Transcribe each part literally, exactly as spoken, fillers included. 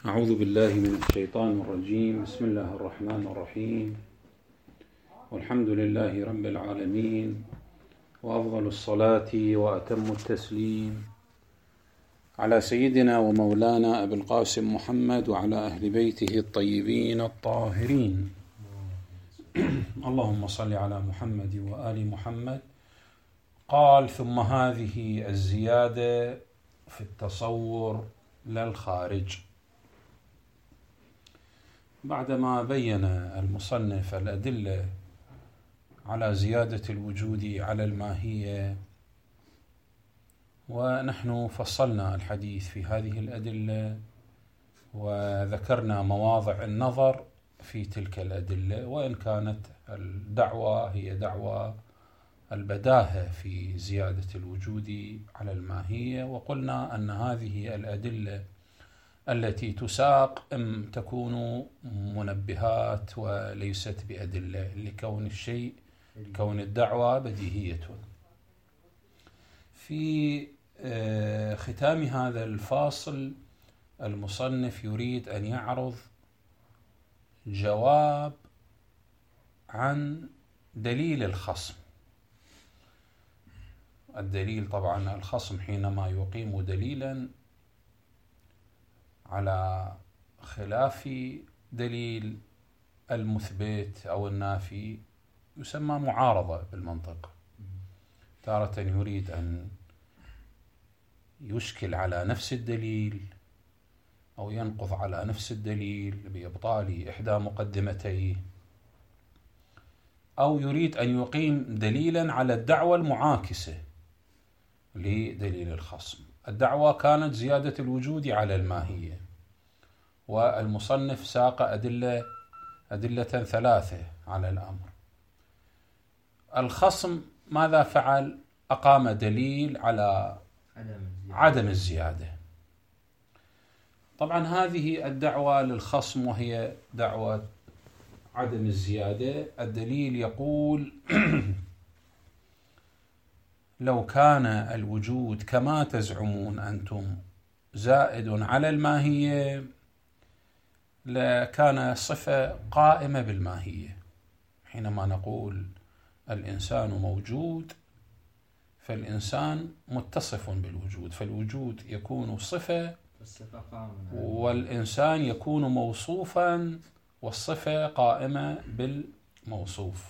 أعوذ بالله من الشيطان الرجيم. بسم الله الرحمن الرحيم، والحمد لله رب العالمين، وأفضل الصلاة وأتم التسليم على سيدنا ومولانا أبي القاسم محمد وعلى أهل بيته الطيبين الطاهرين. اللهم صل على محمد وآل محمد. قال: ثم هذه الزيادة في التصور للخارج. بعدما بين المصنف الأدلة على زيادة الوجود على الماهية، ونحن فصلنا الحديث في هذه الأدلة وذكرنا مواضع النظر في تلك الأدلة، وإن كانت الدعوة هي دعوة البداهة في زيادة الوجود على الماهية، وقلنا أن هذه الأدلة التي تساق أم تكون منبهات وليست بأدلة لكون الشيء، كون الدعوة بديهية. في ختام هذا الفاصل المصنف يريد أن يعرض جواب عن دليل الخصم. الدليل طبعا الخصم حينما يقيم دليلا على خلاف دليل المثبت أو النافي يسمى معارضة بالمنطق. تارة يريد أن يشكل على نفس الدليل أو ينقض على نفس الدليل بإبطال إحدى مقدمتيه، أو يريد أن يقيم دليلا على الدعوة المعاكسة لدليل الخصم. الدعوة كانت زيادة الوجود على الماهية، والمصنف ساق أدلة أدلة ثلاثة على الأمر. الخصم ماذا فعل؟ أقام دليل على عدم الزيادة. طبعا هذه الدعوة للخصم وهي دعوة عدم الزيادة، الدليل يقول: لو كان الوجود كما تزعمون أنتم زائد على الماهية لكان صفة قائمة بالماهية. حينما نقول الإنسان موجود فالإنسان متصف بالوجود، فالوجود يكون صفة والإنسان يكون موصوفا والصفة قائمة بالموصوف.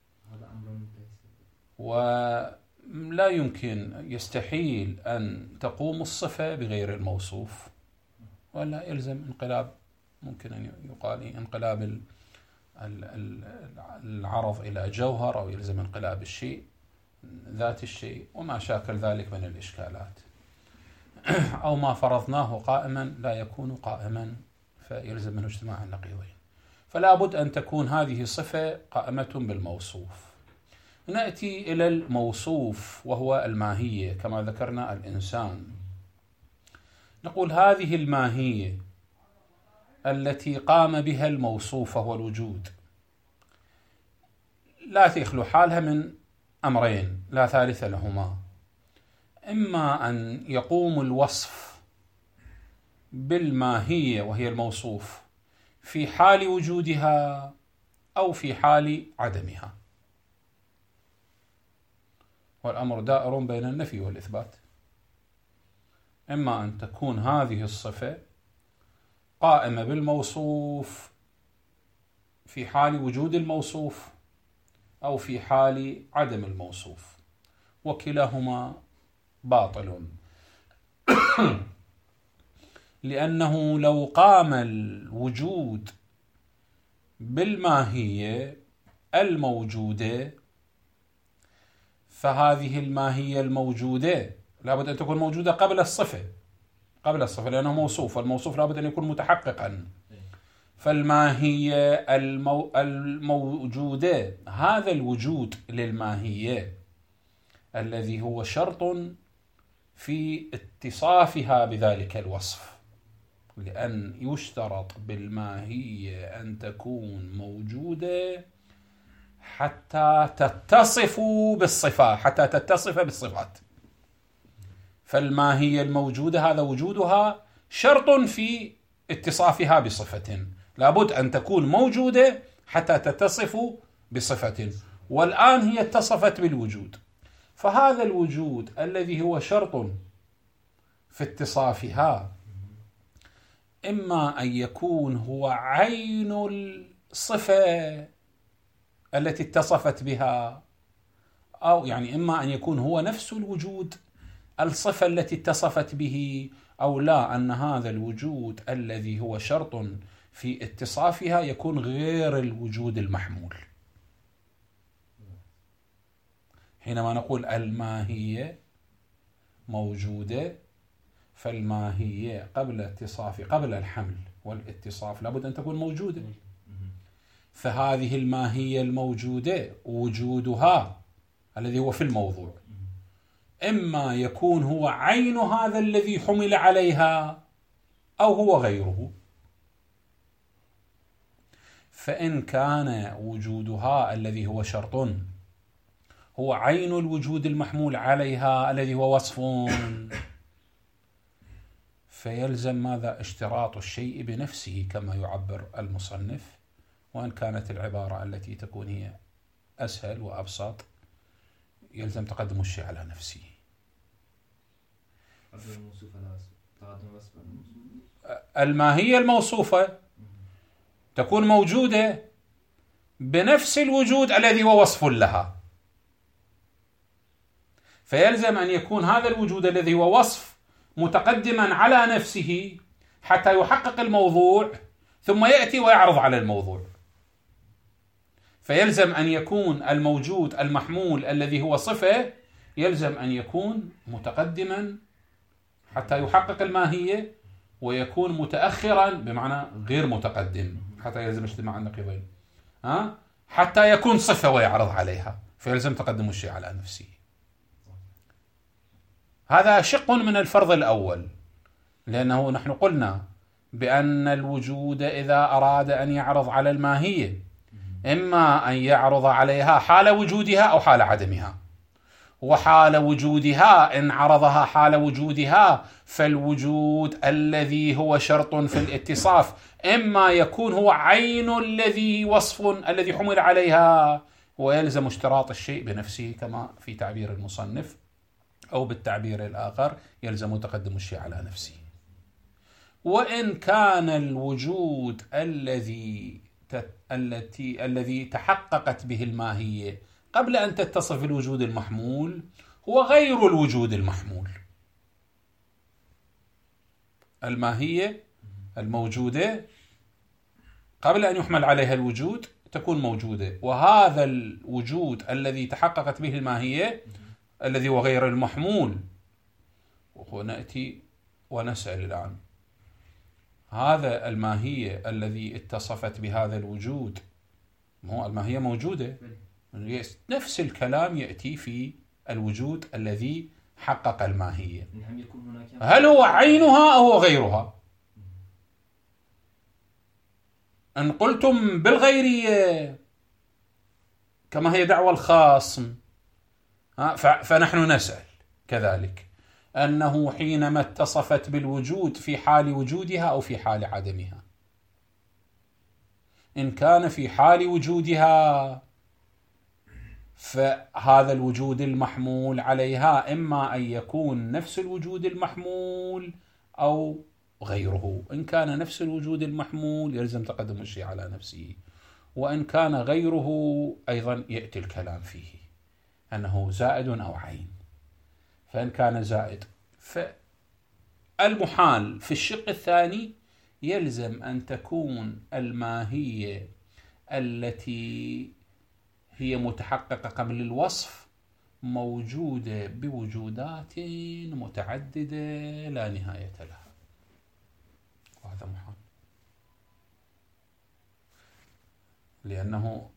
ولا يمكن، يستحيل أن تقوم الصفة بغير الموصوف، ولا يلزم انقلاب، ممكن أن يقال انقلاب العرض إلى جوهر، أو يلزم انقلاب الشيء ذات الشيء، وما شاكل ذلك من الإشكالات. أو ما فرضناه قائما لا يكون قائما، فيلزم منه اجتماع النقيضين. فلا بد أن تكون هذه صفة قائمة بالموصوف. نأتي إلى الموصوف وهو الماهية، كما ذكرنا الإنسان. نقول هذه الماهية التي قام بها الموصوف وهو الوجود لا تخلو حالها من أمرين لا ثالث لهما: إما أن يقوم الوصف بالماهية وهي الموصوف في حال وجودها أو في حال عدمها، والأمر دائر بين النفي والإثبات. إما أن تكون هذه الصفة قائمة بالموصوف في حال وجود الموصوف أو في حال عدم الموصوف، وكلاهما باطل. لأنه لو قام الوجود بالماهية الموجودة فهذه الماهية الموجودة لابد أن تكون موجودة قبل الصفة قبل الصفة لأنه موصوف، والموصوف لابد أن يكون متحققا. فالماهية المو... الموجودة، هذا الوجود للماهية الذي هو شرط في اتصافها بذلك الوصف، لأن يشترط بالماهية أن تكون موجودة حتى تتصف بالصفات حتى تتصف بالصفات. فالماهية الموجودة هذا وجودها شرط في اتصافها بصفة، لابد أن تكون موجودة حتى تتصف بصفة، والآن هي اتصفت بالوجود. فهذا الوجود الذي هو شرط في اتصافها إما أن يكون هو عين الصفة التي اتصفت بها، أو يعني إما أن يكون هو نفس الوجود الصفة التي اتصفت به، أو لا، أن هذا الوجود الذي هو شرط في اتصافها يكون غير الوجود المحمول. حينما نقول الماهية موجودة، فالماهية قبل اتصاف قبل الحمل والاتصاف لابد أن تكون موجودة. فهذه الماهية الموجودة وجودها الذي هو في الموضوع إما يكون هو عين هذا الذي حمل عليها أو هو غيره. فإن كان وجودها الذي هو شرط هو عين الوجود المحمول عليها الذي هو وصف، فيلزم ماذا؟ اشتراط الشيء بنفسه كما يعبر المصنف، وإن كانت العبارة التي تكون هي أسهل وأبسط يلزم تقدم الشيء على نفسه. الماهية الموصوفة تكون موجودة بنفس الوجود الذي هو وصف لها، فيلزم أن يكون هذا الوجود الذي هو وصف متقدما على نفسه حتى يحقق الموضوع، ثم يأتي ويعرض على الموضوع. فيلزم أن يكون الموجود المحمول الذي هو صفة يلزم أن يكون متقدما حتى يحقق الماهية، ويكون متأخرا بمعنى غير متقدم حتى يلزم اجتماع النقيضين، ها حتى يكون صفة ويعرض عليها، فيلزم تقدم الشيء على نفسه. هذا شق من الفرض الأول، لأنه نحن قلنا بأن الوجود إذا أراد أن يعرض على الماهية إما أن يعرض عليها حال وجودها أو حال عدمها، وحال وجودها إن عرضها حال وجودها فالوجود الذي هو شرط في الاتصاف إما يكون هو عين الذي وصف الذي حمل عليها، ويلزم اشتراط الشيء بنفسه كما في تعبير المصنف، أو بالتعبير الآخر يلزم تقدم الشيء على نفسه. وإن كان الوجود الذي التي الذي تحققت به الماهية قبل أن تتصف الوجود المحمول هو غير الوجود المحمول، الماهية الموجودة قبل أن يحمل عليها الوجود تكون موجودة، وهذا الوجود الذي تحققت به الماهية الذي هو غير المحمول، ونأتي ونسأل الآن هذا الماهية الذي اتصفت بهذا الوجود، هو الماهية موجودة، نفس الكلام يأتي في الوجود الذي حقق الماهية، هل هو عينها أو هو غيرها؟ إن قلتم بالغيرية كما هي دعوى الخاصم فنحن نسأل كذلك أنه حينما اتصفت بالوجود في حال وجودها أو في حال عدمها، إن كان في حال وجودها فهذا الوجود المحمول عليها إما أن يكون نفس الوجود المحمول أو غيره. إن كان نفس الوجود المحمول يلزم تقدم الشيء على نفسه، وإن كان غيره أيضا يأتي الكلام فيه أنه زائد أو عين. فإن كان زائد فالمحال في الشق الثاني يلزم أن تكون الماهية التي هي متحققة قبل الوصف موجودة بوجودات متعددة لا نهاية لها، وهذا محال، لأنه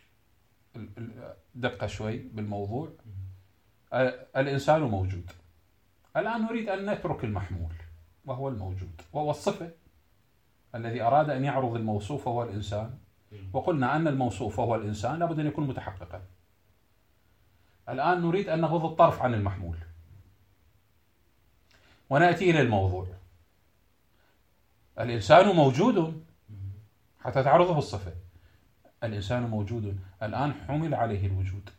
دقة شوي بالموضوع. الإنسان موجود، الآن نريد أن نترك المحمول وهو الموجود وهو الصفة الذي أراد أن يعرض الموصوف وهو الإنسان، وقلنا أن الموصوف وهو الإنسان لابد أن يكون متحققا. الآن نريد أن نغض الطرف عن المحمول ونأتي إلى الموضوع. الإنسان موجود حتى تعرضه الصفة. الإنسان موجود، الآن حمل عليه الوجود.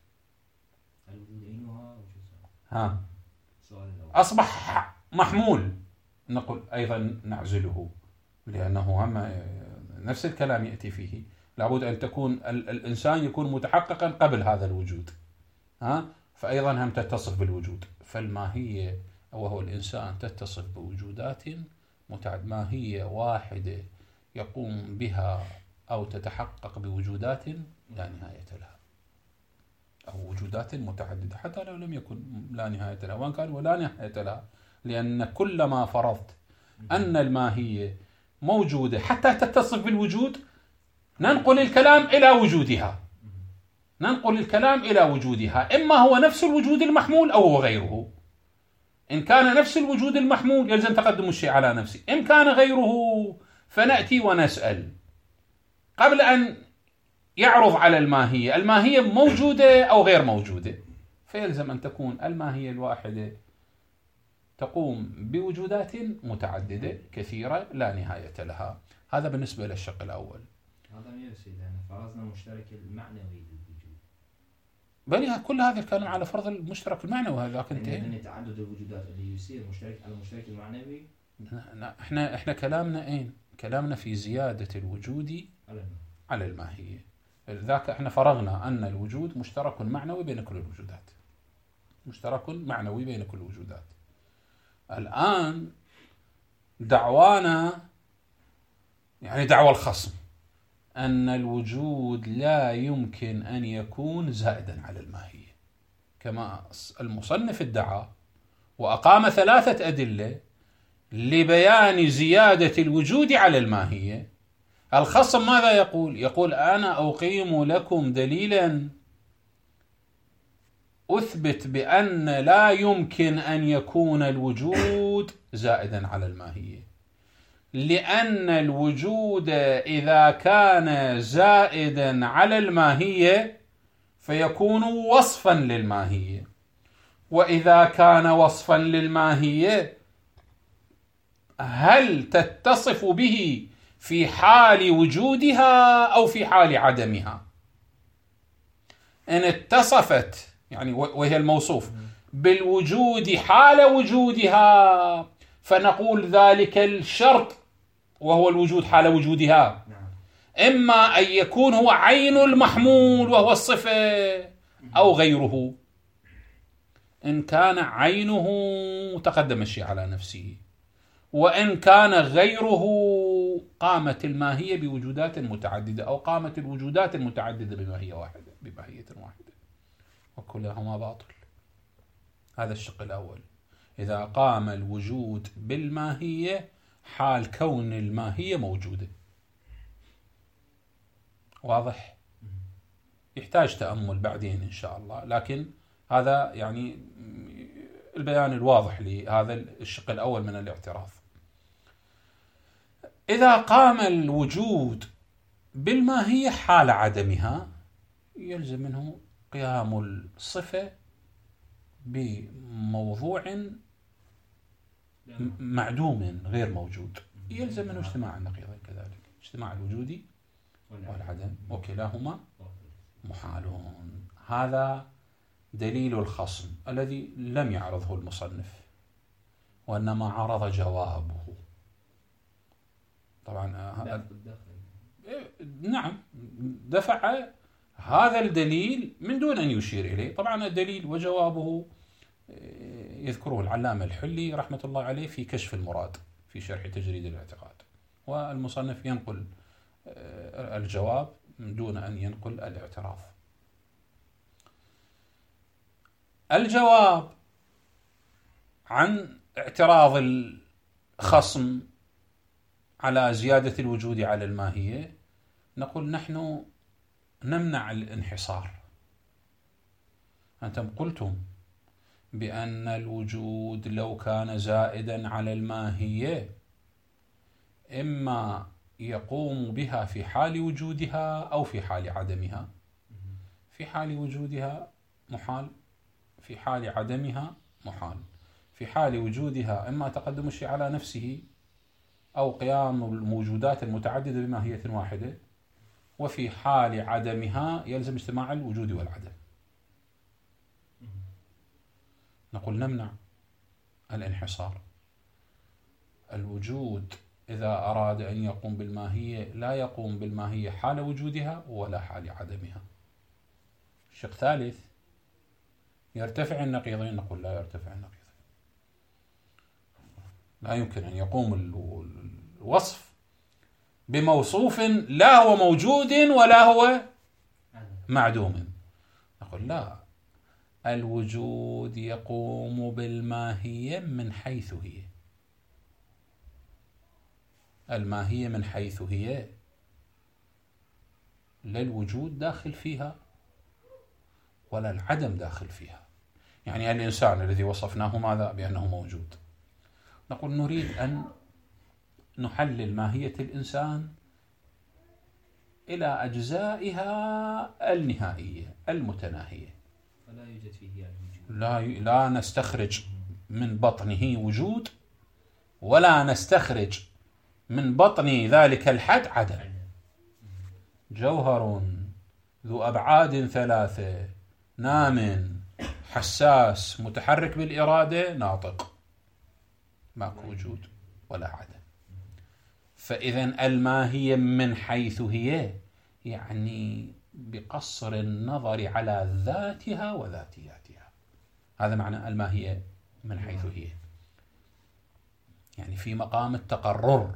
ها أصبح محمول، نقول أيضا نعزله، لأنه هم نفس الكلام يأتي فيه. لابد أن تكون الإنسان يكون متحققا قبل هذا الوجود، ها فأيضا هم تتصف بالوجود. فالماهية وهو الإنسان تتصف بوجودات متعددة، ماهية واحدة يقوم بها أو تتحقق بوجودات لا نهاية لها، أو وجودات متعددة حتى لو لم يكن لا نهاية لها، وإن كان ولا نهاية لها، لأن كلما فرضت أن الماهية موجودة حتى تتصف بالوجود ننقل الكلام إلى وجودها، ننقل الكلام إلى وجودها، إما هو نفس الوجود المحمول أو هو غيره. إن كان نفس الوجود المحمول يلزم تقدم الشيء على نفسه، إن كان غيره فنأتي ونسأل قبل أن يعرض على الماهية، الماهية موجودة أو غير موجودة، فيلزم أن تكون الماهية الواحدة تقوم بوجودات متعددة كثيرة لا نهاية لها. هذا بالنسبة للشق الأول. هذا يرسل أن فرضنا المشترك المعنوي للوجود، بل كل هذا الكلام على فرض المشترك المعنوي. لكن يعني تعدد الوجودات اللي يصير مشترك على المشترك المعنوي. لا، احنا احنا كلامنا اين؟ كلامنا في زيادة الوجود على على الماهية. ذاك احنا فرغنا أن الوجود مشترك معنوي بين كل الوجودات، مشترك معنوي بين كل الوجودات. الآن دعوانا يعني دعوى الخصم أن الوجود لا يمكن أن يكون زائدا على الماهية، كما المصنف ادعى وأقام ثلاثة أدلة لبيان زيادة الوجود على الماهية. الخصم ماذا يقول؟ يقول أنا أقيم لكم دليلا أثبت بأن لا يمكن أن يكون الوجود زائدا على الماهية، لأن الوجود إذا كان زائدا على الماهية فيكون وصفا للماهية، وإذا كان وصفا للماهية هل تتصف به في حال وجودها أو في حال عدمها؟ إن اتصفت يعني وهي الموصوف بالوجود حال وجودها فنقول ذلك الشرط وهو الوجود حال وجودها، إما أن يكون هو عين المحمول وهو الصفة أو غيره. إن كان عينه تقدم الشيء على نفسه، وإن كان غيره قامت الماهية بوجودات متعددة أو قامت الوجودات المتعددة بماهية واحدة بماهية واحدة، وكلهما باطل. هذا الشق الأول. إذا قام الوجود بالماهية حال كون الماهية موجودة. واضح؟ يحتاج تأمل بعدين إن شاء الله، لكن هذا يعني البيان الواضح لهذا الشق الأول من الاعتراف. إذا قام الوجود بالماهية حال عدمها يلزم منه قيام الصفة بموضوع معدوم غير موجود، يلزم منه اجتماع النقيضين كذلك، اجتماع الوجود والعدم وكلاهما محالون. هذا دليل الخصم الذي لم يعرضه المصنف وإنما عرض جوابه. طبعا نعم دفع هذا الدليل من دون أن يشير إليه. طبعا الدليل وجوابه يذكره العلامة الحلي رحمة الله عليه في كشف المراد في شرح تجريد الاعتقاد، والمصنف ينقل الجواب من دون أن ينقل الاعتراف. الجواب عن اعتراض الخصم على زيادة الوجود على الماهية نقول نحن نمنع الانحصار. أنتم قلتم بأن الوجود لو كان زائدا على الماهية إما يقوم بها في حال وجودها أو في حال عدمها. في حال وجودها محال، في حال عدمها محال. في حال وجودها إما تقدم الشيء على نفسه أو قيام الموجودات المتعددة بماهية واحدة، وفي حال عدمها يلزم اجتماع الوجود والعدم. نقول نمنع الانحصار. الوجود إذا أراد أن يقوم بالماهية لا يقوم بالماهية حال وجودها ولا حال عدمها. شق ثالث، يرتفع النقيضين. نقول لا يرتفع النقيضين، لا يمكن أن يقوم الوصف بموصوف لا هو موجود ولا هو معدوم. نقول لا، الوجود يقوم بالماهية من حيث هي. الماهية من حيث هي، لا الوجود داخل فيها ولا العدم داخل فيها. يعني الإنسان الذي وصفناه ماذا؟ بأنه موجود. نقول نريد أن نحلل ماهية الإنسان إلى أجزائها النهائية المتناهية. فلا يوجد فيه الوجود. لا لا نستخرج من بطنه وجود، ولا نستخرج من بطن ذلك الحد عدم. جوهر ذو أبعاد ثلاثة، نام، حساس، متحرك بالإرادة، ناطق، ماكو وجود ولا عدم. فإذن الماهية من حيث هي، يعني بقصر النظر على ذاتها وذاتياتها. هذا معنى الماهية من حيث هي. يعني في مقام التقرر،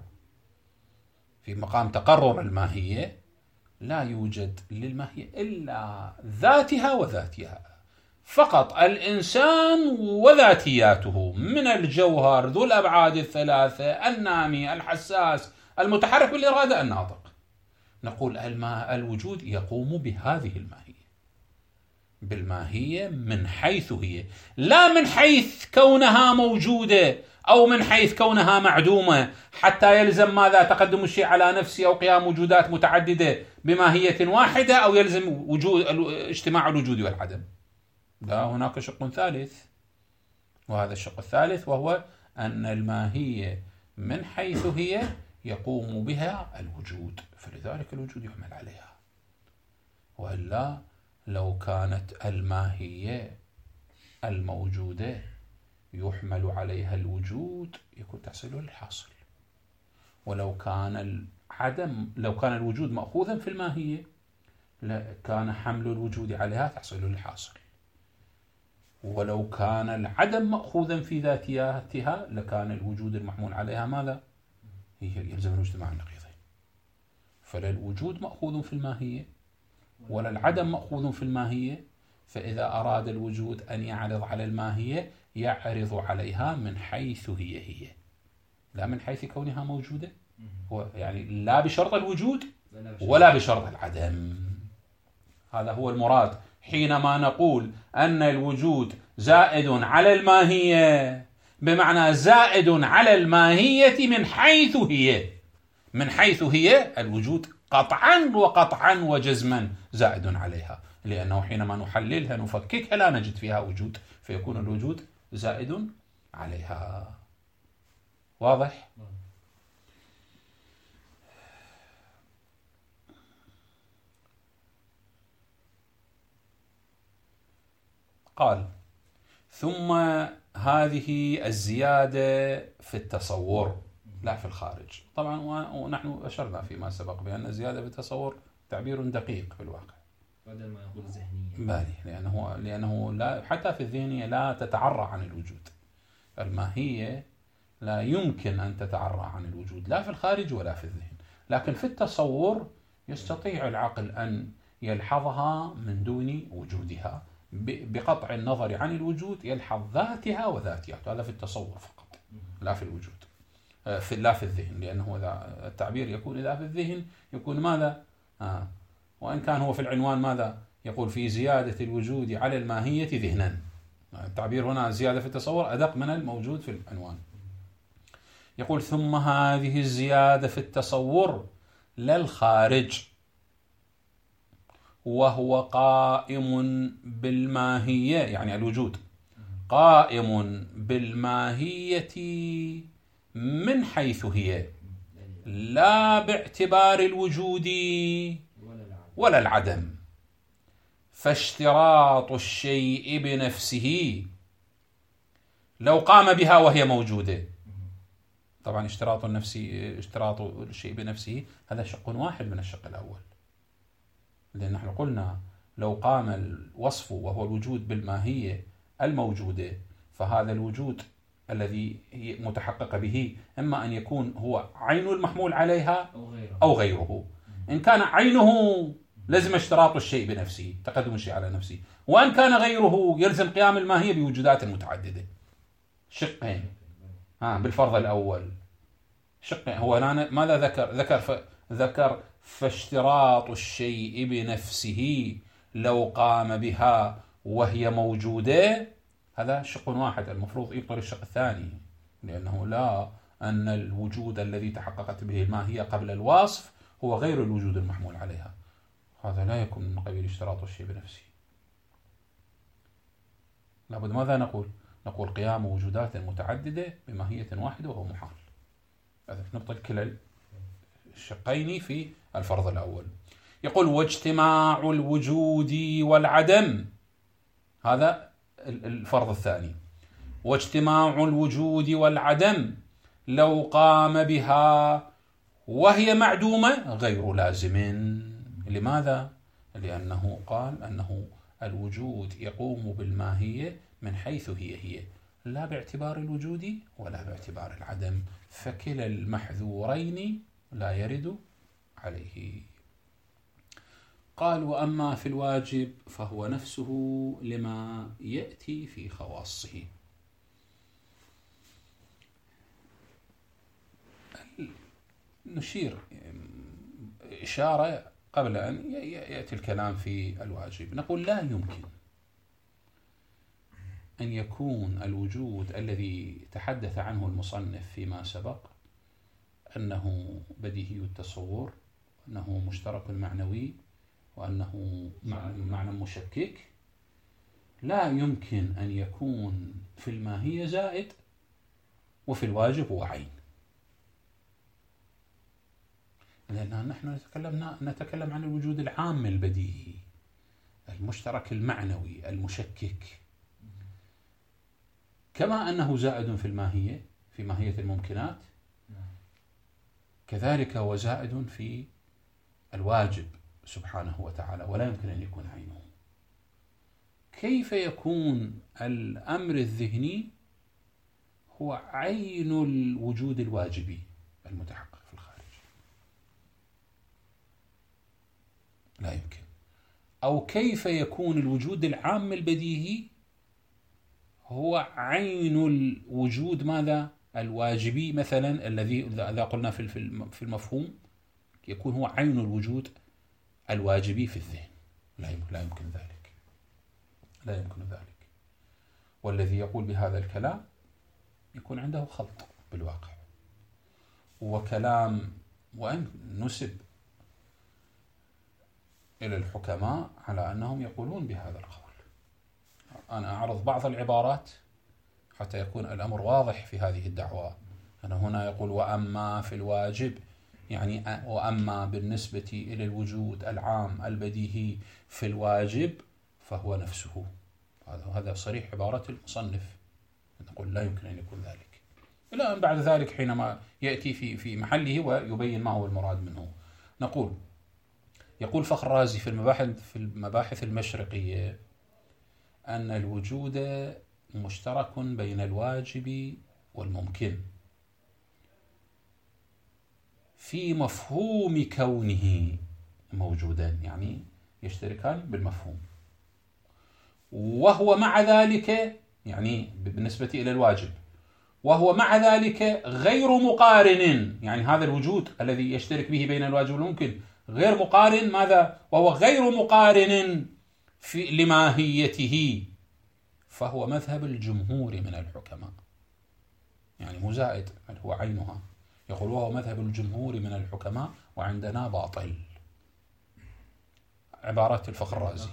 في مقام تقرر الماهية لا يوجد للماهية إلا ذاتها وذاتها فقط. الإنسان وذاتياته من الجوهر ذو الأبعاد الثلاثة، النامي، الحساس، المتحرك بالإرادة، الناطق. نقول الماء الوجود يقوم بهذه الماهية، بالماهية من حيث هي، لا من حيث كونها موجودة أو من حيث كونها معدومة حتى يلزم ماذا؟ تقدم الشيء على نفسه أو قيام وجودات متعددة بماهية واحدة، أو يلزم وجود اجتماع الوجود والعدم. لا، هناك شق ثالث، وهذا الشق الثالث وهو أن الماهية من حيث هي يقوم بها الوجود، فلذلك الوجود يحمل عليها. وإلا لو كانت الماهية الموجودة يحمل عليها الوجود يكون تحصيله الحاصل. ولو كان العدم لو كان الوجود مأخوذا في الماهية كان حمل الوجود عليها تحصيله الحاصل. ولو كان العدم مأخوذا في ذاتياتها لكان الوجود المحمول عليها ماذا؟ يلزم الاجتماع النقيضين. فلا الوجود مأخوذ في الماهية ولا العدم مأخوذ في الماهية. فإذا أراد الوجود أن يعرض على الماهية يعرض عليها من حيث هي هي، لا من حيث كونها موجودة، يعني لا بشرط الوجود ولا بشرط العدم. هذا هو المراد حينما نقول أن الوجود زائد على الماهية، بمعنى زائد على الماهية من حيث هي. من حيث هي الوجود قطعا وقطعا وجزما زائد عليها، لأنه حينما نحللها نفككها لا نجد فيها وجود، فيكون الوجود زائد عليها. واضح؟ قال ثم هذه الزيادة في التصور لا في الخارج. طبعا ونحن أشرنا فيما سبق بأن الزيادة في التصور تعبير دقيق في الواقع، بدل ما يقول ذهنية. بالي، لأنه لأنه لا حتى في الذهنية لا تتعرى عن الوجود. الماهية لا يمكن أن تتعرى عن الوجود لا في الخارج ولا في الذهن، لكن في التصور يستطيع العقل أن يلحظها من دون وجودها، بقطع النظر عن الوجود يلحظ ذاتها وذاتياتها. هذا في التصور فقط لا في الوجود، في لا في الذهن، لأنه إذا التعبير يكون إذا في الذهن يكون ماذا؟ آه. وإن كان هو في العنوان ماذا؟ يقول في زيادة الوجود على الماهية ذهنا. التعبير هنا زيادة في التصور أدق من الموجود في العنوان. يقول ثم هذه الزيادة في التصور للخارج وهو قائم بالماهية، يعني الوجود قائم بالماهية من حيث هي. لا باعتبار الوجود ولا العدم. فاشتراط الشيء بنفسه لو قام بها وهي موجودة. طبعا اشتراط النفس اشتراط الشيء بنفسه هذا شق واحد من الشق الأول، لأن نحن قلنا لو قام الوصف وهو الوجود بالماهية الموجودة، فهذا الوجود الذي متحقق به إما أن يكون هو عين المحمول عليها أو غيره. إن كان عينه لزم اشتراط الشيء بنفسه، تقدم الشيء على نفسه، وأن كان غيره يلزم قيام الماهية بوجودات متعددة. شقين ها بالفرض الأول، شقين. هو الآن ماذا ذكر؟ ذكر ف... ذكر فاشتراط الشيء بنفسه لو قام بها وهي موجودة، هذا شق واحد المفروض يبطل الشق الثاني، لأنه لا أن الوجود الذي تحققت به الماهية قبل الوصف هو غير الوجود المحمول عليها، هذا لا يكون من قبيل اشتراط الشيء بنفسه. لابد ماذا نقول؟ نقول قيام وجودات متعددة بماهية واحدة وهو محال. هذا نبطل كلا الشقين في الفرض الأول. يقول واجتماع الوجود والعدم، هذا الفرض الثاني. واجتماع الوجود والعدم لو قام بها وهي معدومة غير لازم. لماذا؟ لأنه قال أنه الوجود يقوم بالماهية من حيث هي هي، لا باعتبار الوجود ولا باعتبار العدم، فكلا المحذورين لا يرد عليه. قال وأما في الواجب فهو نفسه لما يأتي في خواصه. نشير إشارة قبل أن يأتي الكلام في الواجب. نقول لا يمكن أن يكون الوجود الذي تحدث عنه المصنف فيما سبق أنه بديهي التصور، أنه مشترك معنوي، وأنه معنى مشكك، لا يمكن أن يكون في الماهية زائد وفي الواجب هو عين. لأن نحن نتكلم نتكلم عن الوجود العام البديهي المشترك المعنوي المشكك، كما أنه زائد في الماهية في ماهية الممكنات، كذلك هو زائد في الواجب سبحانه وتعالى، ولا يمكن أن يكون عينه. كيف يكون الأمر الذهني هو عين الوجود الواجبي المتحقق في الخارج؟ لا يمكن. أو كيف يكون الوجود العام البديهي هو عين الوجود ماذا؟ الواجبي مثلا، الذي إذا قلنا في المفهوم يكون هو عين الوجود الواجبي في الذهن. لا يمكن, لا يمكن ذلك، لا يمكن ذلك. والذي يقول بهذا الكلام يكون عنده خلط بالواقع، وكلام وأن نسب إلى الحكماء على أنهم يقولون بهذا القول. أنا أعرض بعض العبارات حتى يكون الأمر واضح في هذه الدعوة. أنا هنا يقول وأما في الواجب، يعني وأما بالنسبة إلى الوجود العام البديهي في الواجب فهو نفسه. هذا صريح عبارة المصنف، نقول لا يمكن أن يكون ذلك، إلا أن بعد ذلك حينما يأتي في في محله ويبين ما هو المراد منه. نقول يقول فخر الرازي في المباحث في المباحث المشرقية أن الوجود مشترك بين الواجب والممكن في مفهوم كونه موجودا، يعني يشتركان بالمفهوم، وهو مع ذلك يعني بالنسبة إلى الواجب، وهو مع ذلك غير مقارن، يعني هذا الوجود الذي يشترك به بين الواجب والممكن غير مقارن. ماذا؟ وهو غير مقارن في لماهيته، فهو مذهب الجمهور من الحكماء، يعني مو زائد بل هو عينها. يقول وهو مذهب الجمهور من الحكماء وعندنا باطل، عبارات الفخر الرازي.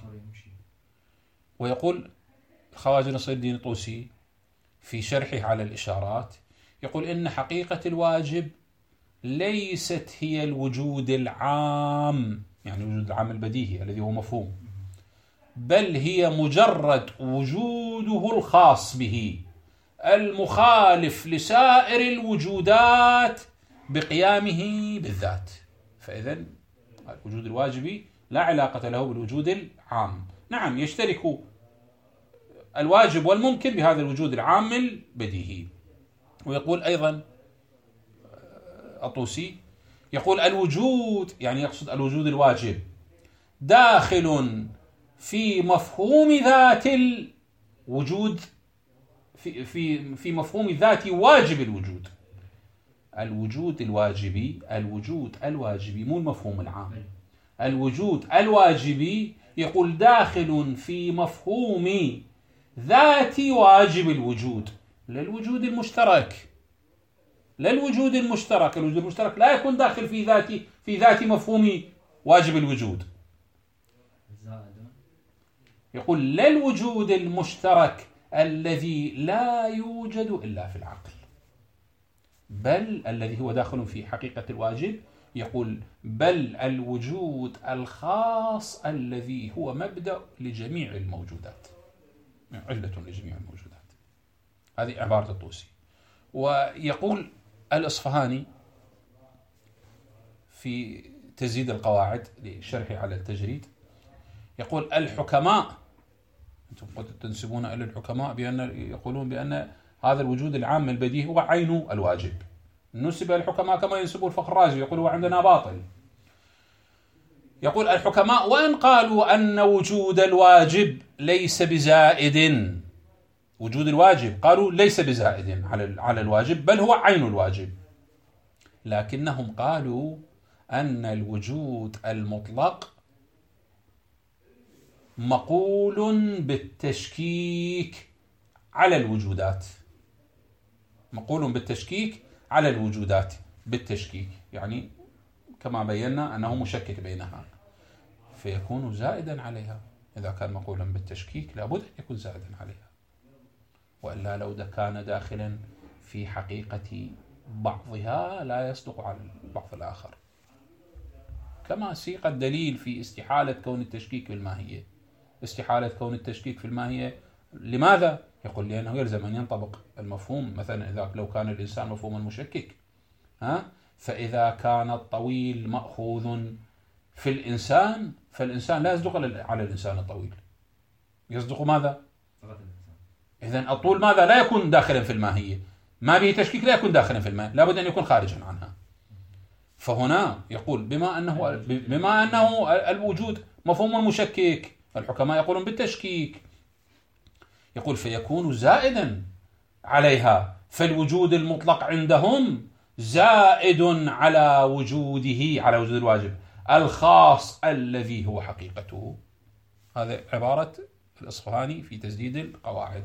ويقول خواجة نصير الدين الطوسي في شرحه على الإشارات، يقول إن حقيقة الواجب ليست هي الوجود العام، يعني الوجود العام البديهي الذي هو مفهوم، بل هي مجرد وجوده الخاص به المخالف لسائر الوجودات بقيامه بالذات. فإذا الوجود الواجبي لا علاقة له بالوجود العام. نعم يشترك الواجب والممكن بهذا الوجود العام البديهي. ويقول أيضا الطوسي، يقول الوجود، يعني يقصد الوجود الواجب، داخل في مفهوم ذات الوجود، في في في مفهوم ذات واجب الوجود. الوجود الواجبي، الوجود الواجبي مو المفهوم العام، الوجود الواجبي يقول داخل في مفهوم ذات واجب الوجود، لا الوجود المشترك، لا الوجود المشترك. الوجود المشترك لا يكون داخل في ذات في ذات مفهوم واجب الوجود. يقول لا الوجود المشترك الذي لا يوجد إلا في العقل، بل الذي هو داخل في حقيقة الواجب، يقول بل الوجود الخاص الذي هو مبدأ لجميع الموجودات، علة لجميع الموجودات. هذه عبارة الطوسي. ويقول الإصفهاني في تزييد القواعد لشرحه على التجريد، يقول الحكماء، أنتم قد تنسبون إلى الحكماء بأن يقولون بأن هذا الوجود العام البديهي هو عين الواجب، نسب الحكماء كما ينسبون الفخر الرازي يقولوا عندنا باطل. يقول الحكماء وإن قالوا أن وجود الواجب ليس بزائد، وجود الواجب قالوا ليس بزائد على على الواجب بل هو عين الواجب، لكنهم قالوا أن الوجود المطلق مقول بالتشكيك على الوجودات، مقول بالتشكيك على الوجودات، بالتشكيك يعني كما بينا أنه مشكك بينها، فيكون زائدا عليها. إذا كان مقولا بالتشكيك لابد أن يكون زائدا عليها، وإلا لو كان داخلا في حقيقة بعضها لا يصدق على البعض الآخر. كما سيق الدليل في استحالة كون التشكيك في الماهية. استحالة كون التشكيك في الماهية لماذا؟ يقول لأنه يلزم أن ينطبق المفهوم، مثلا إذا لو كان الإنسان مفهوما مشكك، ها فإذا كان الطويل مأخوذ في الإنسان فالإنسان لا يصدق على الإنسان الطويل، يصدق ماذا؟ إذن الطول ماذا؟ لا يكون داخلا في الماهية، ما به تشكيك لا يكون داخلا في الماهية، لابد أن يكون خارجا عنها. فهنا يقول بما أنه بما أنه الوجود مفهوم مشكك، الحكماء يقولون بالتشكيك، يقول فيكون زائدا عليها، فالوجود المطلق عندهم زائد على وجوده، على وجود الواجب الخاص الذي هو حقيقته. هذا عبارة الإصفهاني في تسديد القواعد.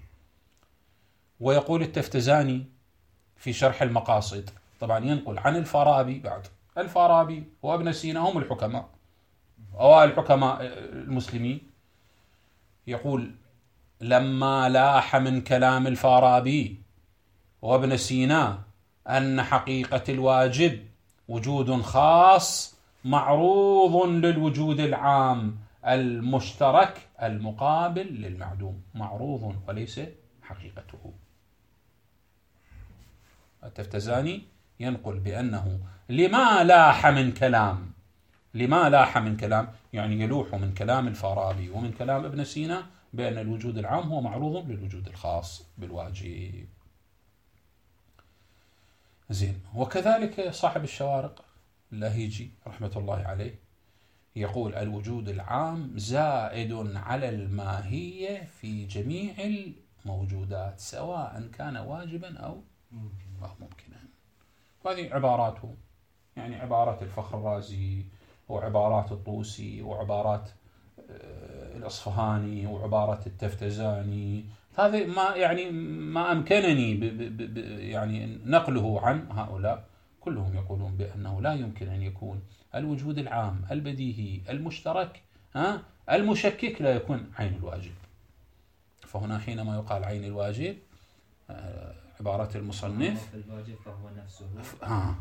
ويقول التفتزاني في شرح المقاصد، طبعا ينقل عن الفارابي، بعد الفارابي وابن سينا هم الحكماء أوائل الحكماء المسلمين، يقول لما لاح من كلام الفارابي وابن سينا أن حقيقة الواجب وجود خاص معروض للوجود العام المشترك المقابل للمعدوم، معروض وليس حقيقته. التفتزاني ينقل بأنه لما لاح من كلام، لما لاح من كلام يعني يلوح من كلام الفارابي ومن كلام ابن سينا بأن الوجود العام هو معروض للوجود الخاص بالواجب. زين. وكذلك صاحب الشوارق اللاهيجي رحمة الله عليه يقول الوجود العام زائد على الماهية في جميع الموجودات سواء كان واجبا أو ممكنا. وهذه عباراته، يعني عبارات الفخر الرازي وعبارات الطوسي وعبارات الأصفهاني وعبارات التفتزاني، هذا ما يعني ما أمكنني ب ب ب يعني نقله عن هؤلاء. كلهم يقولون بأنه لا يمكن أن يكون الوجود العام البديهي المشترك ها المشكك لا يكون عين الواجب. فهنا حينما يقال عين الواجب عبارة المصنف الواجب فهو نفسه آه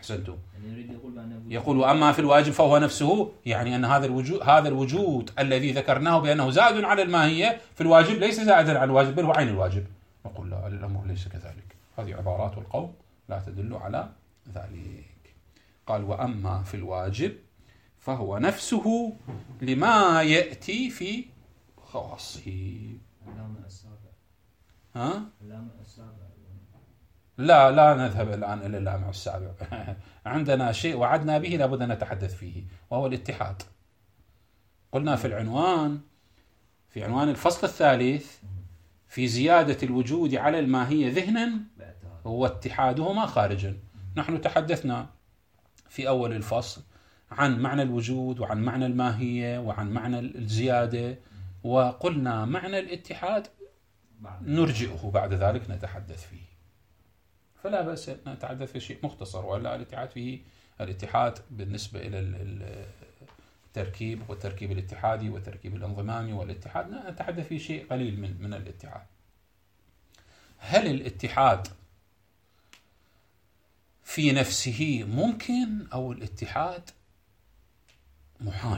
أحسنتم. يعني يريد يقول بأن يقول وأما في الواجب فهو نفسه، يعني أن هذا الوجود هذا الوجود الذي ذكرناه بأنه زائد على الماهية في الواجب ليس زائدا على الواجب بل هو عين الواجب. نقول لا، الأمر ليس كذلك، هذه عبارات القوم لا تدل على ذلك. قال وأما في الواجب فهو نفسه لما يأتي في خواصه. اللام السابع. ها؟ اللام السابع. لا لا نذهب الآن إلى اللامع السابع. عندنا شيء وعدنا به لابد أن نتحدث فيه، وهو الاتحاد. قلنا في العنوان في عنوان الفصل الثالث في زيادة الوجود على الماهية ذهنا هو اتحادهما خارجا. نحن تحدثنا في أول الفصل عن معنى الوجود وعن معنى الماهية وعن معنى الزيادة، وقلنا معنى الاتحاد نرجئه بعد ذلك نتحدث فيه، فلا بأس نتحدث في شيء مختصر. ولا الاتحاد فيه الاتحاد بالنسبة إلى التركيب والتركيب الاتحادي والتركيب الانضمامي والاتحاد نتحدث في شيء قليل من من الاتحاد. هل الاتحاد في نفسه ممكن أو الاتحاد محال؟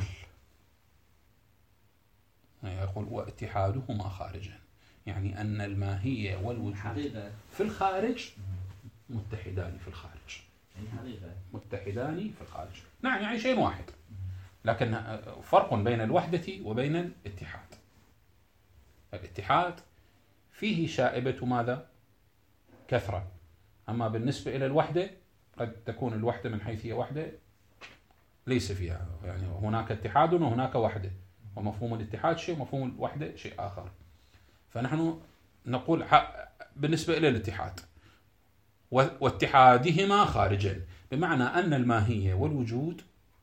يقول واتحادهما خارجا، يعني أن الماهية والوجود حقيقة في الخارج متحدان في الخارج، يعني حقيقة متحدان في الخارج. نعم، يعني شيء واحد، لكن فرق بين الوحدة وبين الاتحاد. الاتحاد فيه شائبة ماذا؟ كثرة. أما بالنسبة إلى الوحدة قد تكون الوحدة من حيث هي وحدة ليس فيها، يعني هناك اتحاد وهناك وحدة، ومفهوم الاتحاد شيء ومفهوم الوحدة شيء آخر. فنحن نقول بالنسبة إلى الاتحاد واتحادهما خارجا، بمعنى أن الماهية والوجود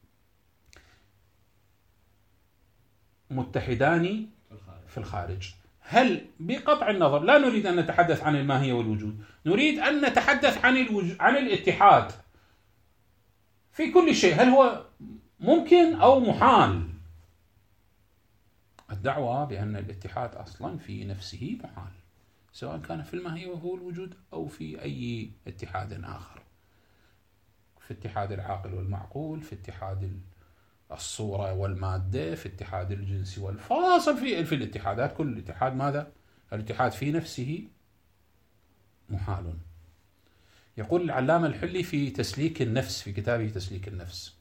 متحدان في الخارج. هل بقطع النظر لا نريد أن نتحدث عن الماهية والوجود، نريد أن نتحدث عن الوجود عن الاتحاد في كل شيء، هل هو ممكن أو محال؟ الدعوة بأن الاتحاد أصلا في نفسه محال، سواء كان في الماهية وهو الوجود أو في أي اتحاد آخر، في اتحاد العاقل والمعقول، في اتحاد الصورة والمادة، في اتحاد الجنس والفاصل، في في الاتحادات كل الاتحاد ماذا؟ الاتحاد في نفسه محال. يقول العلامة الحلي في تسليك النفس في كتابه تسليك النفس،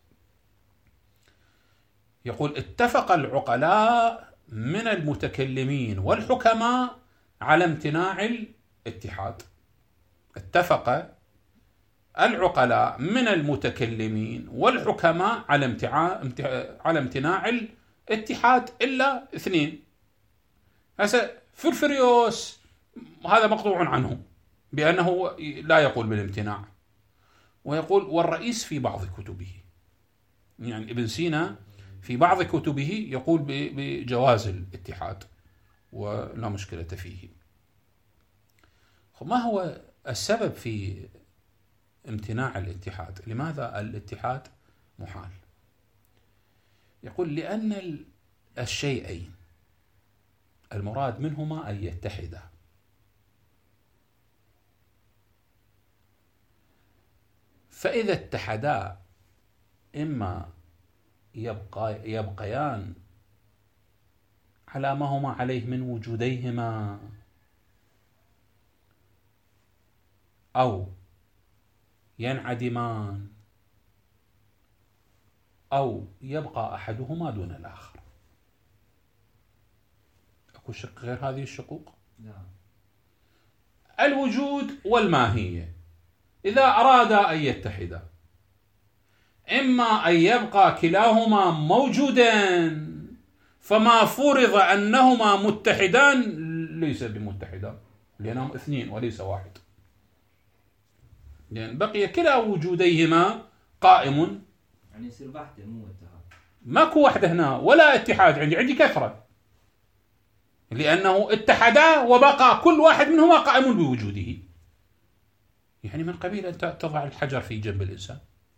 يقول اتفق العقلاء من المتكلمين والحكماء على امتناع الاتحاد. اتفق العقلاء من المتكلمين والحكماء على امتناع على امتناع الاتحاد إلا اثنين. هسه فرفريوس هذا مقطوع عنه بأنه لا يقول بالامتناع، ويقول والرئيس في بعض كتبه، يعني ابن سينا في بعض كتبه يقول بجواز الاتحاد ولا مشكلة فيه. ما هو السبب في امتناع الاتحاد؟ لماذا الاتحاد محال؟ يقول لأن الشيئين المراد منهما أن يتحدا، فإذا اتحدا إما يبقى يبقيان على ما هما عليه من وجوديهما، أو ينعدمان، أو يبقى أحدهما دون الآخر. أكو شق غير هذه الشقوق؟ نعم. الوجود والماهية إذا أرادا أن يتحدا إما أن يبقى كلاهما موجودا، فما فرض أنهما متحدان ليس بمتحدان لأنهم اثنين وليس واحد، لأن بقي كلا وجوديهما قائم، يعني يصير بحث مو اتحاد، ماكو وحده هنا ولا اتحاد، عندي عندي كثرة، لأنه اتحدا وبقى كل واحد منهما قائم بوجوده. يعني من قبيل أن تضع الحجر في جنب الإنسان،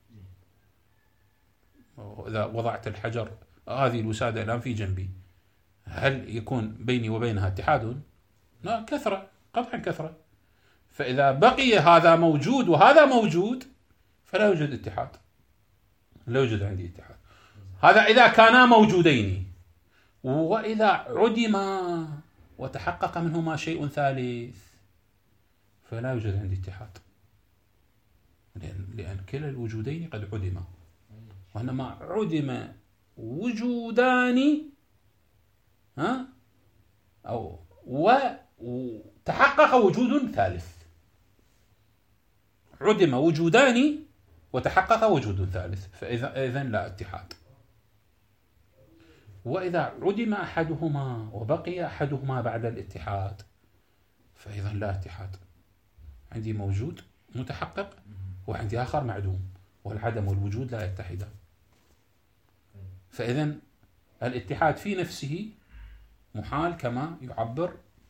إذا وضعت الحجر هذه الوسادة الآن في جنبي، هل يكون بيني وبينها اتحاد؟ لا، كثرة، قطعا كثرة. فإذا بقي هذا موجود وهذا موجود فلا يوجد اتحاد، لا يوجد عندي اتحاد. هذا إذا كانا موجودين. وإذا عدما وتحقق منهما شيء ثالث فلا يوجد عندي اتحاد، لأن, لأن كلا الوجودين قد عدما، وإنما عدم وجودان ها أو وتحقق وجود ثالث. عدم وجودان وتحقق وجود ثالث، فإذا إذن لا اتحاد. وإذا عدم أحدهما وبقي أحدهما بعد الاتحاد فإذا لا اتحاد. عندي موجود متحقق وعندي آخر معدوم، والعدم والوجود لا يتحدان. فإذا الاتحاد في نفسه محال كما يعبر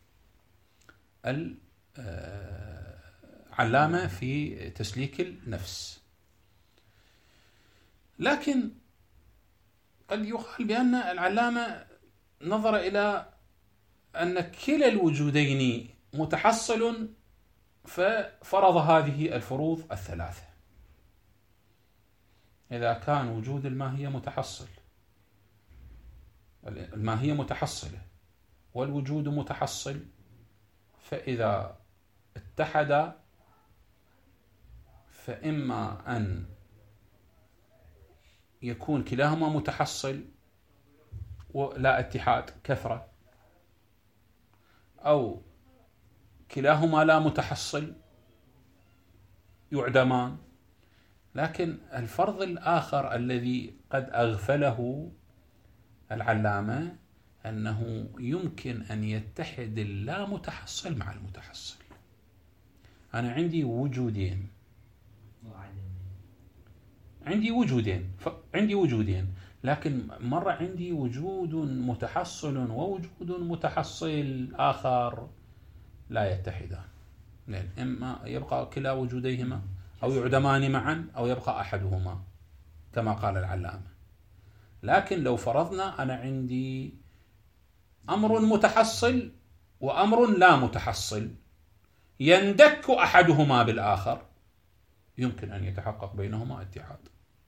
العلامة في تسليك النفس. لكن قد يقال بأن العلامة نظر إلى أن كلا الوجودين متحصل ففرض هذه الفروض الثلاثة. إذا كان وجود الماهية متحصل، الماهية متحصلة والوجود متحصل، فإذا اتحد فإما أن يكون كلاهما متحصل ولا اتحاد كثرة، أو كلاهما لا متحصل يعدمان. لكن الفرض الآخر الذي قد أغفله العلامة أنه يمكن أن يتحد اللا متحصل مع المتحصل. أنا عندي وجودين عندي وجودين عندي وجودين لكن مرة عندي وجود متحصل ووجود متحصل آخر لا يتحدان، لأن إما يبقى كلا وجوديهما أو يعدمان معا أو يبقى أحدهما كما قال العلامة. لكن لو فرضنا أنا عندي أمر متحصل وأمر لا متحصل يندك أحدهما بالآخر، يمكن أن يتحقق بينهما اتحاد.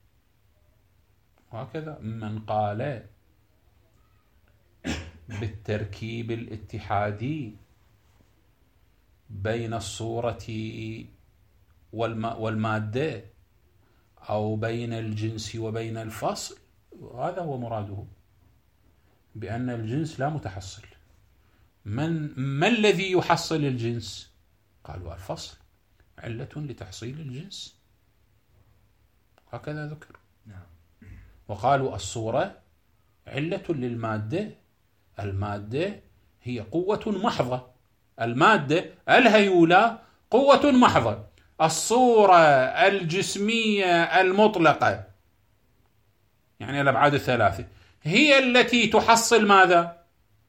وهكذا من قال بالتركيب الاتحادي بين الصورة والمادة أو بين الجنس وبين الفصل، هذا هو مراده، بأن الجنس لا متحصل. من ما الذي يحصل الجنس؟ قالوا الفصل علة لتحصيل الجنس، هكذا ذكر. وقالوا الصورة علة للمادة، المادة هي قوة محضة، المادة الهيولة قوة محضة. الصورة الجسمية المطلقة يعني الأبعاد الثلاثة هي التي تحصل ماذا؟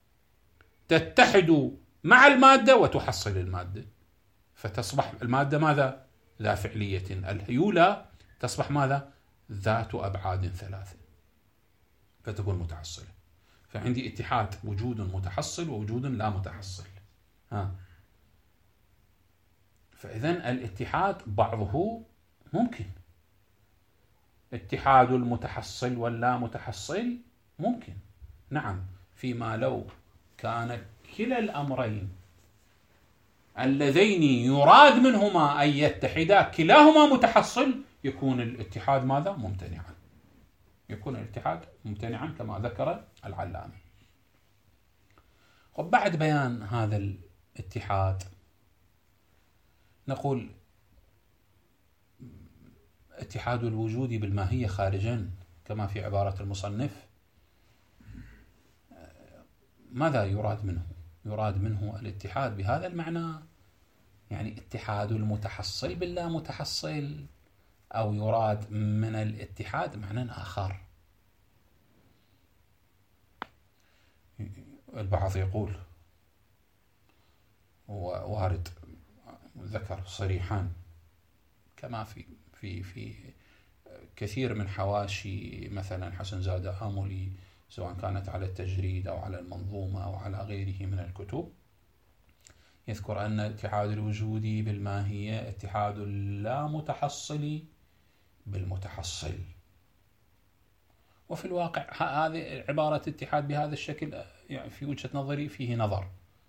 تتحد مع المادة وتحصل المادة، فتصبح المادة ماذا؟ ذا فعلية. الهيولة تصبح ماذا؟ ذات أبعاد ثلاثة فتكون متحصلة. فعندي اتحاد وجود متحصل ووجود لا متحصل. ها. فإذن الاتحاد بعضه ممكن، اتحاد المتحصل واللا متحصل ممكن، نعم، فيما لو كان كلا الأمرين اللذين يراد منهما أن يتحدا كلاهما متحصل يكون الاتحاد ماذا؟ ممتنعا، يكون الاتحاد ممتنعا كما ذكر العلامة. وبعد بيان هذا الاتحاد نقول اتحاد الوجود بالماهية خارجا كما في عبارة المصنف. ماذا يراد منه؟ يراد منه الاتحاد بهذا المعنى، يعني اتحاد المتحصل باللا متحصل، أو يراد من الاتحاد معنى آخر. البعض يقول وارد ذكر صريحا كما في في في كثير من حواشي مثلا حسن زادة آملي، سواء كانت على التجريد أو على المنظومة أو على غيره من الكتب، يذكر أن اتحاد الوجود بالماهية اتحاد لا متحصل بالمتحصل. وفي الواقع هذه عبارة اتحاد بهذا الشكل يعني في وجهة نظري فيه نظر.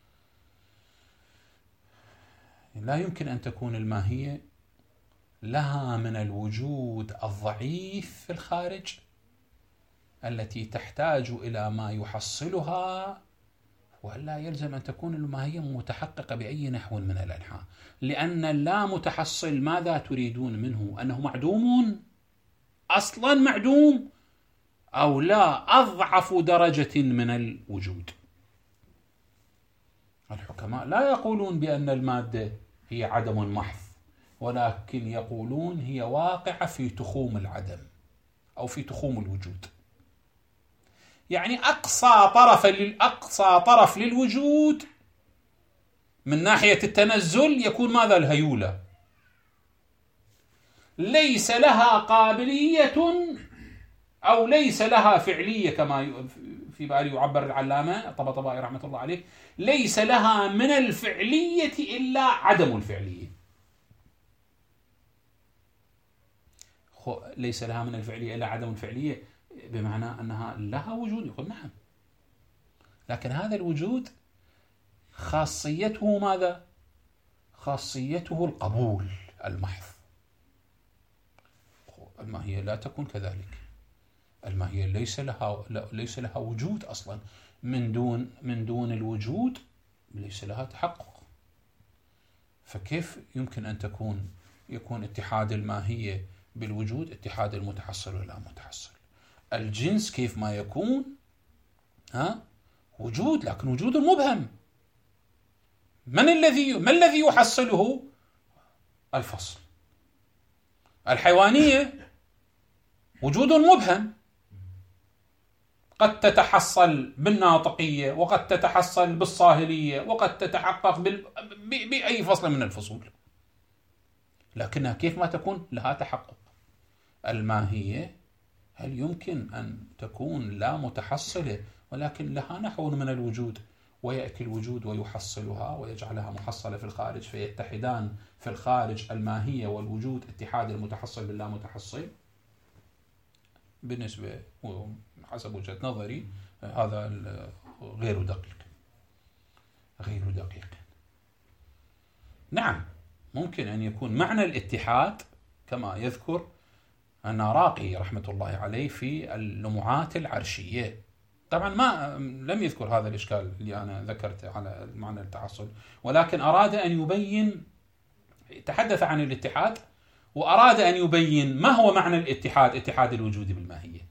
لا يمكن أن تكون الماهية لها من الوجود الضعيف في الخارج التي تحتاج إلى ما يحصلها، ولا يلزم أن تكون الماهية متحققة بأي نحو من الأنحاء، لأن اللا متحصل ماذا تريدون منه؟ أنه معدوم أصلا، معدوم، أو لا أضعف درجة من الوجود. الحكماء لا يقولون بأن المادة هي عدم محض، ولكن يقولون هي واقعة في تخوم العدم أو في تخوم الوجود. يعني أقصى طرف أقصى طرف للوجود من ناحية التنزل يكون ماذا؟ الهيولة، ليس لها قابلية أو ليس لها فعلية، كما في بالي يعبر العلامة الطباطبائي رحمة الله عليه، ليس لها من الفعلية إلا عدم الفعلية. ليس لها من الفعلية إلا عدم الفعلية بمعنى أنها لها وجود، يقول نعم، لكن هذا الوجود خاصيته ماذا؟ خاصيته القبول المحض. الماهية لا تكون كذلك. الماهية ليس لها ليس لها وجود أصلا، من دون من دون الوجود ليس لها تحقق. فكيف يمكن أن تكون يكون اتحاد الماهية بالوجود اتحاد المتحصل ولا متحصل؟ الجنس كيف ما يكون ها وجود، لكن وجود مبهم. من الذي ما الذي يحصله؟ الفصل. الحيوانية وجود مبهم، قد تتحصل بالناطقية وقد تتحصل بالصاهلية وقد تتحقق بال... ب... بأي فصل من الفصول، لكنها كيف ما تكون لها تحقق. الماهية هل يمكن أن تكون لا متحصلة ولكن لها نحو من الوجود، ويأتي الوجود ويحصلها ويجعلها محصلة في الخارج، فيتحدان في الخارج الماهية والوجود اتحاد المتحصل باللا متحصل؟ بالنسبة حسب وجهة نظري هذا غير دقيق غير دقيق. نعم ممكن أن يكون معنى الاتحاد كما يذكر الناراقي رحمة الله عليه في اللمعات العرشية. طبعا ما لم يذكر هذا الإشكال اللي أنا ذكرته على معنى التحصل، ولكن أراد أن يبين، تحدث عن الاتحاد وأراد أن يبين ما هو معنى الاتحاد، اتحاد الوجود بالماهية.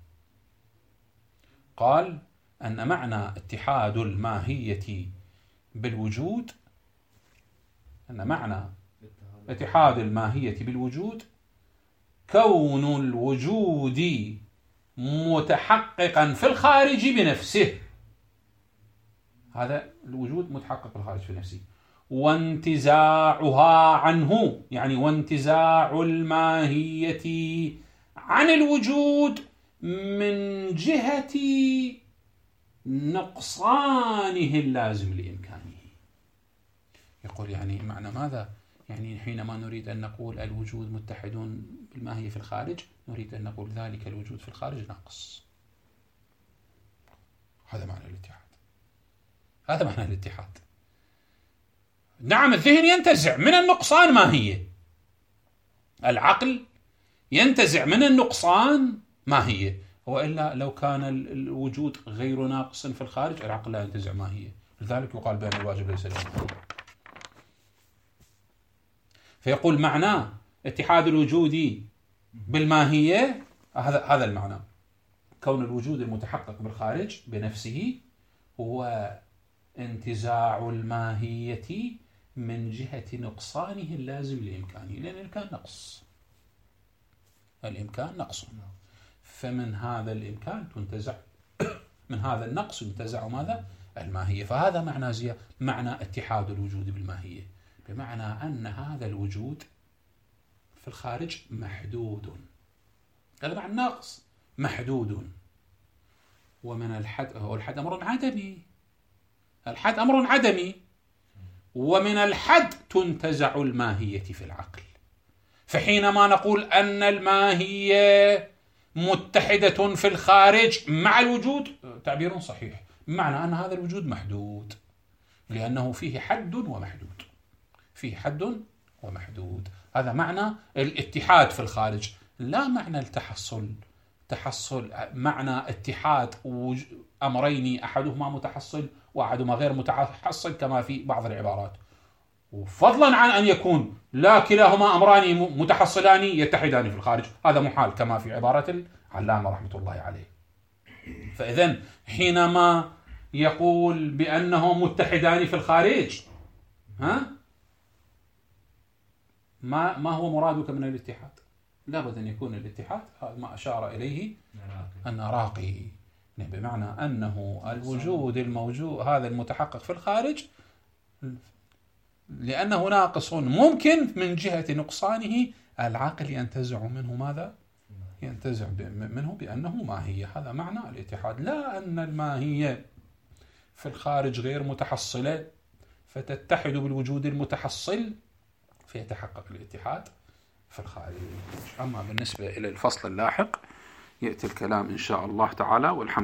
قال أن معنى اتحاد الماهية بالوجود، أن معنى اتحاد الماهية بالوجود كون الوجود متحققا في الخارج بنفسه، هذا الوجود متحقق في الخارج في نفسه، وانتزاعها عنه، يعني وانتزاع الماهية عن الوجود من جهة نقصانه اللازم لإمكانه. يقول يعني معنى ماذا؟ يعني حينما نريد أن نقول الوجود متحد بالماهية في الخارج، نريد أن نقول ذلك الوجود في الخارج ناقص. هذا معنى الاتحاد، هذا معنى الاتحاد. نعم الذهن ينتزع من النقصان ماهية، العقل ينتزع من النقصان ماهية، وإلا لو كان الوجود غير ناقص في الخارج العقل لا ينتزع ماهية، لذلك يقال بأن الواجب ليس له ماهية. فيقول معناه اتحاد الوجود بالماهية هذا هذا المعنى، كون الوجود المتحقق بالخارج بنفسه هو انتزاع الماهية من جهة نقصانه اللازم لإمكانه، لأن الإمكان نقص، الإمكان نقص، فمن هذا الإمكان تنتزع من هذا النقص ينتزع ماذا؟ الماهية. فهذا معنى زي معنى اتحاد الوجود بالماهية، بمعنى أن هذا الوجود في الخارج محدود، هذا معنى الناقص، محدود، ومن الحد هو الحد أمر عدمي، الحد أمر عدمي، ومن الحد تنتزع الماهية في العقل. فحينما نقول أن الماهية متحدة في الخارج مع الوجود، تعبير صحيح، معنى أن هذا الوجود محدود، لأنه فيه حد ومحدود، فيه حد ومحدود. هذا معنى الاتحاد في الخارج، لا معنى التحصل. تحصل معنى اتحاد أمرين أحدهما متحصل وأحدهما غير متحصل كما في بعض العبارات، وفضلا عن أن يكون لا كلاهما أمران متحصلان يتحدان في الخارج، هذا محال كما في عبارة العلامة رحمة الله عليه. فإذن حينما يقول بأنه متحدان في الخارج، ها ما ما هو مرادك من الاتحاد؟ لابد أن يكون الاتحاد هذا ما أشار إليه النراقي، بمعنى أنه الوجود الموجود هذا المتحقق في الخارج لأنه ناقص ممكن من جهة نقصانه العقل ينتزع منه ماذا؟ ينتزع منه بأنه ماهية. هذا معنى الاتحاد، لا أن الماهية في الخارج غير متحصلة فتتحد بالوجود المتحصل فيتحقق الاتحاد في الخارج. أما بالنسبة إلى الفصل اللاحق يأتي الكلام إن شاء الله تعالى، والحمد